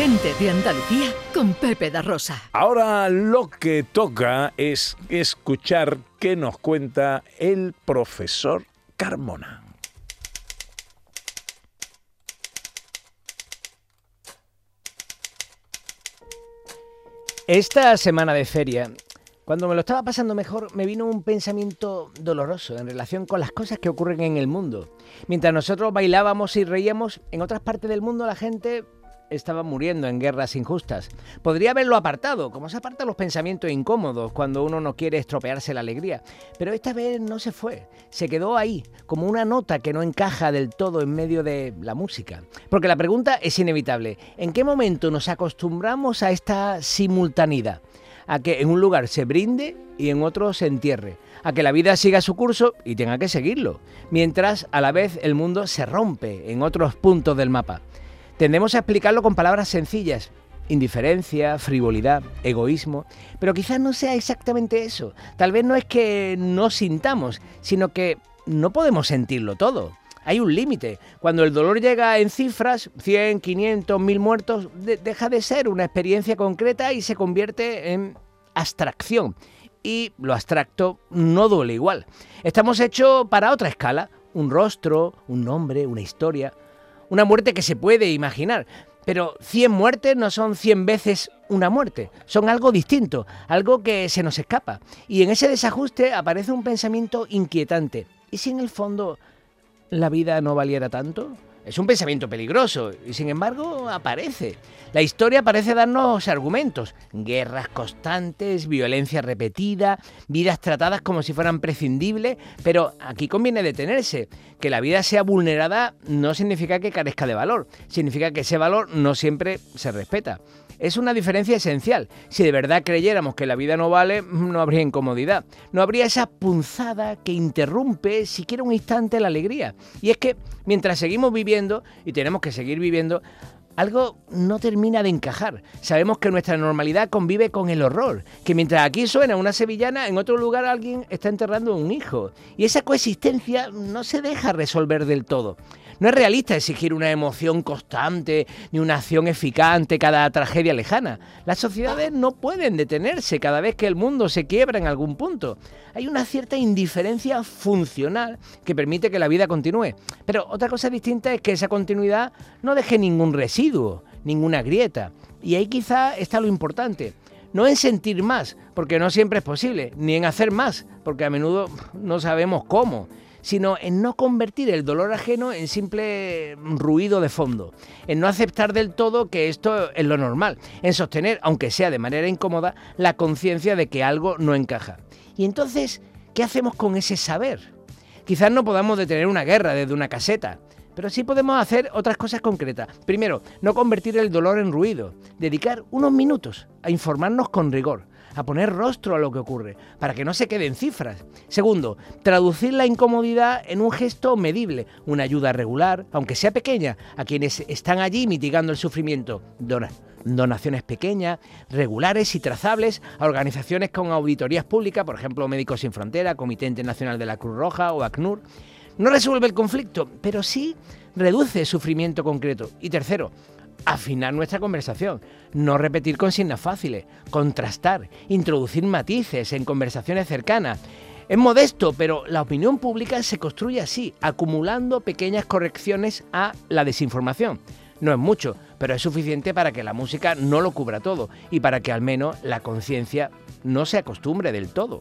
Gente de Andalucía con Pepe da Rosa. Ahora lo que toca es escuchar qué nos cuenta el profesor Carmona. Esta semana de feria, cuando me lo estaba pasando mejor, me vino un pensamiento doloroso en relación con las cosas que ocurren en el mundo. Mientras nosotros bailábamos y reíamos, en otras partes del mundo la gente estaba muriendo en guerras injustas. Podría haberlo apartado, como se apartan los pensamientos incómodos cuando uno no quiere estropearse la alegría. Pero esta vez no se fue, se quedó ahí, como una nota que no encaja del todo en medio de la música. Porque la pregunta es inevitable: ¿en qué momento nos acostumbramos a esta simultaneidad? A que en un lugar se brinde y en otro se entierre, a que la vida siga su curso y tenga que seguirlo, mientras a la vez el mundo se rompe en otros puntos del mapa. Tendemos a explicarlo con palabras sencillas: indiferencia, frivolidad, egoísmo, pero quizás no sea exactamente eso. Tal vez no es que no sintamos, sino que no podemos sentirlo todo. Hay un límite. Cuando el dolor llega en cifras, 100, 500, 1000 muertos, deja de ser una experiencia concreta y se convierte en abstracción. Y lo abstracto no duele igual. Estamos hechos para otra escala: un rostro, un nombre, una historia, una muerte que se puede imaginar. Pero 100 muertes no son 100 veces una muerte, son algo distinto, algo que se nos escapa. Y en ese desajuste aparece un pensamiento inquietante. ¿Y si en el fondo la vida no valiera tanto? Es un pensamiento peligroso y sin embargo aparece. La historia parece darnos argumentos: guerras constantes, violencia repetida, vidas tratadas como si fueran prescindibles, pero aquí conviene detenerse. Que la vida sea vulnerada no significa que carezca de valor, significa que ese valor no siempre se respeta. Es una diferencia esencial. Si de verdad creyéramos que la vida no vale, no habría incomodidad. No habría esa punzada que interrumpe siquiera un instante la alegría. Y es que mientras seguimos viviendo, y tenemos que seguir viviendo, algo no termina de encajar. Sabemos que nuestra normalidad convive con el horror, que mientras aquí suena una sevillana, en otro lugar alguien está enterrando a un hijo. Y esa coexistencia no se deja resolver del todo. No es realista exigir una emoción constante ni una acción eficaz ante cada tragedia lejana. Las sociedades no pueden detenerse cada vez que el mundo se quiebra en algún punto. Hay una cierta indiferencia funcional que permite que la vida continúe. Pero otra cosa distinta es que esa continuidad no deje ningún residuo, ninguna grieta. Y ahí quizá está lo importante. No en sentir más, porque no siempre es posible, ni en hacer más, porque a menudo no sabemos cómo, sino en no convertir el dolor ajeno en simple ruido de fondo, en no aceptar del todo que esto es lo normal, en sostener, aunque sea de manera incómoda, la conciencia de que algo no encaja. Y entonces, ¿qué hacemos con ese saber? Quizás no podamos detener una guerra desde una caseta, pero sí podemos hacer otras cosas concretas. Primero, no convertir el dolor en ruido, dedicar unos minutos a informarnos con rigor, a poner rostro a lo que ocurre, para que no se quede en cifras. Segundo, traducir la incomodidad en un gesto medible, una ayuda regular, aunque sea pequeña, a quienes están allí mitigando el sufrimiento. Donaciones pequeñas, regulares y trazables a organizaciones con auditorías públicas, por ejemplo Médicos Sin Fronteras, Comité Internacional de la Cruz Roja o ACNUR. No resuelve el conflicto, pero sí reduce el sufrimiento concreto. Y tercero, afinar nuestra conversación, no repetir consignas fáciles, contrastar, introducir matices en conversaciones cercanas. Es modesto, pero la opinión pública se construye así, acumulando pequeñas correcciones a la desinformación. No es mucho, pero es suficiente para que la música no lo cubra todo y para que al menos la conciencia no se acostumbre del todo.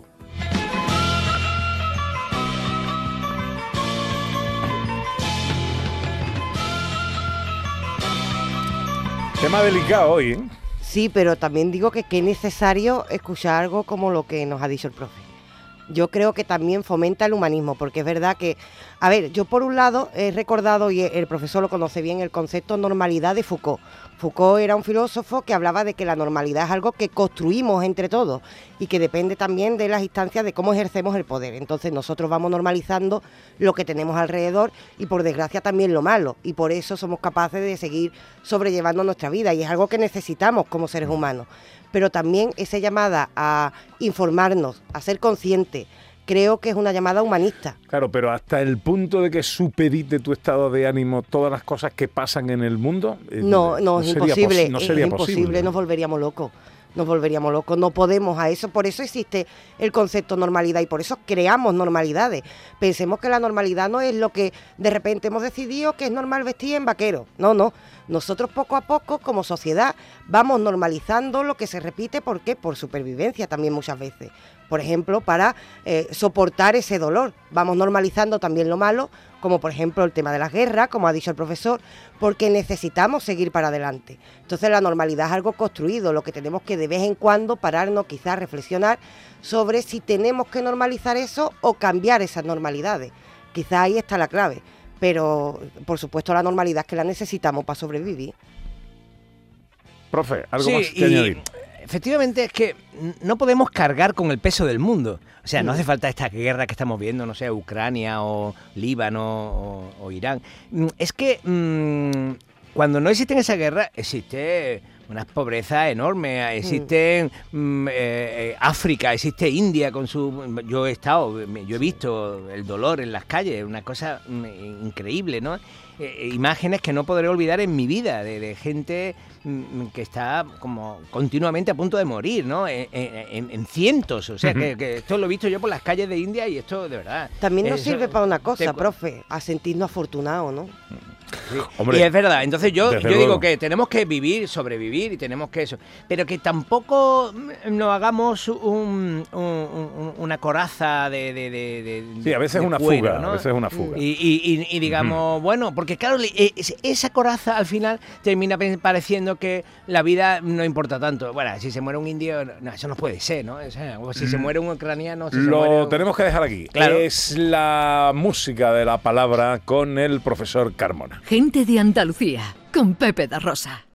Tema delicado hoy, ¿eh? Sí, pero también digo que es necesario escuchar algo como lo que nos ha dicho el profe. Yo creo que también fomenta el humanismo, porque es verdad que, a ver, yo por un lado he recordado, y el profesor lo conoce bien, el concepto normalidad de Foucault. Foucault era un filósofo que hablaba de que la normalidad es algo que construimos entre todos y que depende también de las instancias de cómo ejercemos el poder. Entonces nosotros vamos normalizando lo que tenemos alrededor y por desgracia también lo malo, y por eso somos capaces de seguir sobrellevando nuestra vida, y es algo que necesitamos como seres humanos. Pero también esa llamada a informarnos, a ser conscientes, creo que es una llamada humanista. Claro, pero hasta el punto de que supedite tu estado de ánimo todas las cosas que pasan en el mundo. No, es imposible. No sería es imposible, nos volveríamos locos. No podemos a eso, por eso existe el concepto normalidad y por eso creamos normalidades. Pensemos que la normalidad no es lo que de repente hemos decidido que es normal vestir en vaquero. No. Nosotros poco a poco, como sociedad, vamos normalizando lo que se repite. ¿Por qué? Por supervivencia también muchas veces. Por ejemplo, para soportar ese dolor. Vamos normalizando también lo malo, como por ejemplo el tema de las guerras, como ha dicho el profesor, porque necesitamos seguir para adelante. Entonces la normalidad es algo construido, lo que tenemos que de vez en cuando pararnos, quizás reflexionar sobre si tenemos que normalizar eso o cambiar esas normalidades. Quizás ahí está la clave, pero por supuesto la normalidad es que la necesitamos para sobrevivir. Profe, ¿algo más que añadir? Efectivamente, es que no podemos cargar con el peso del mundo. O sea, no hace falta esta guerra que estamos viendo, no sé, Ucrania o Líbano o Irán. Es que cuando no existen esas guerras, existe una pobreza enorme, existe África, existe India con su... Yo he visto el dolor en las calles, una cosa increíble, ¿no? Imágenes que no podré olvidar en mi vida, de gente que está como continuamente a punto de morir, ¿no? En cientos, o sea, que esto lo he visto yo por las calles de India y esto de verdad... También nos sirve para una cosa, profe, a sentirnos afortunados, ¿no? Sí. Hombre, y es verdad, entonces yo digo luego que tenemos que vivir, sobrevivir y tenemos que eso, pero que tampoco nos hagamos una coraza de sí, a veces de una cuero, fuga, ¿no? a veces una fuga. Y digamos, bueno, porque claro, esa coraza al final termina pareciendo que la vida no importa tanto. Bueno, si se muere un indio, no, eso no puede ser, ¿no? O sea, o si se muere un ucraniano... Lo tenemos que dejar aquí. Claro. Es la música de la palabra con el profesor Carmona. Gente de Andalucía, con Pepe da Rosa.